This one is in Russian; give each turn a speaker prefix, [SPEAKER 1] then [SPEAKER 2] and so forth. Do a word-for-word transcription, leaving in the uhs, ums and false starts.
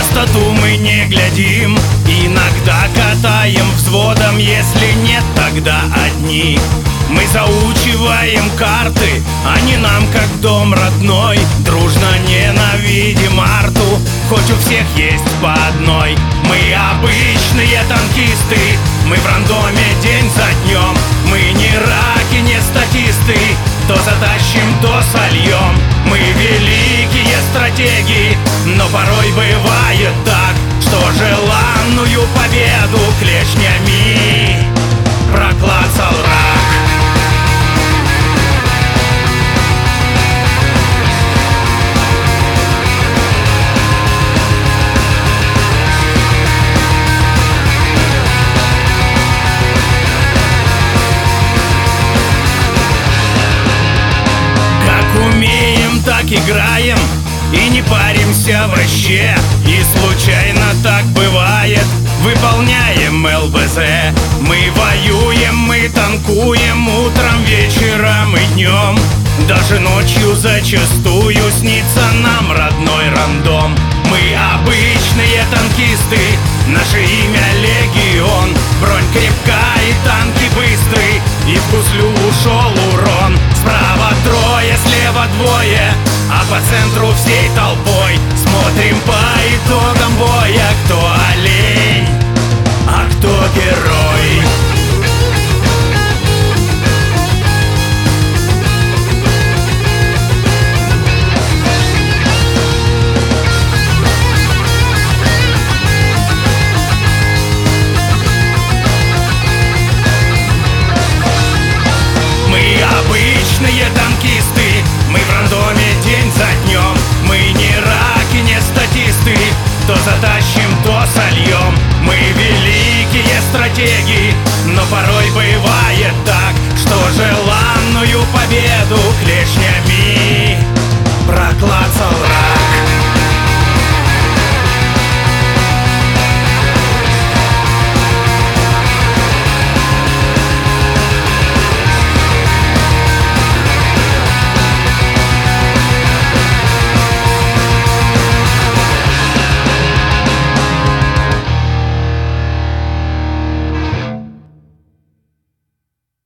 [SPEAKER 1] пустоту мы не глядим. Иногда катаем взводом, если нет, тогда одни. Мы заучиваем карты, они нам как дом родной. Дружно ненавидим арту, хоть у всех есть по одной. Мы обычные танкисты, мы в рандоме день за днем. Мы не раки, не статисты, то затащим, то сольем. Мы великие стратеги, но порой бывает так, что желанную победу клешнями проклацал рак. Так играем и не паримся вообще. И случайно так бывает, выполняем эл бэ зэ. Мы воюем, мы танкуем утром, вечером и днем. Даже ночью зачастую снится нам родной рандом. Мы обычные танкисты, наше имя легион. Бронь крепка и танки быстры, и в гуслю ушел урон. Справа трое, слева двое, а по центру всей толпой смотрим по итогам боя, кто олень, а кто герой. Обычные танкисты, мы в рандоме день за днем. Мы не раки, не статисты, то затащим, то сольем. Мы великие стратеги,